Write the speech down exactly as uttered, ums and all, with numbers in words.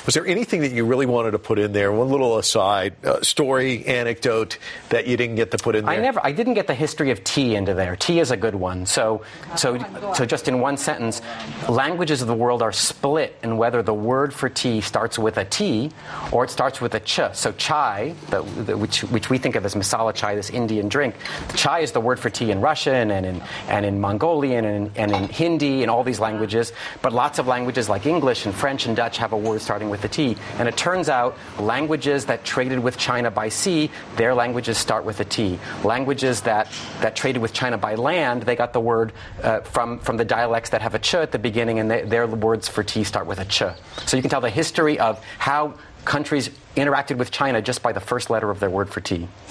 Was there anything that you really wanted to put in there? One little aside, uh, story, anecdote that you didn't get to put in there? I never, I didn't get the history of tea into there. Tea is a good one. So, so, so just in one sentence, languages of the world are split in whether the word for tea starts with a T or it starts with a ch. So chai, the, the, which, which we think of as masala chai, this Indian drink, chai is the word for tea in Russian and in, and in Mongolian and in, and in Hindi and all these languages. But lots of languages like English and French and Dutch have a word starting with a T. And it turns out languages that traded with China by sea, their languages start with a T. Languages that, that traded with China by land, they got the word uh, from, from the dialects that have a ch at the beginning, and they, their words for tea start with a ch. So you can tell the history of how countries interacted with China just by the first letter of their word for tea.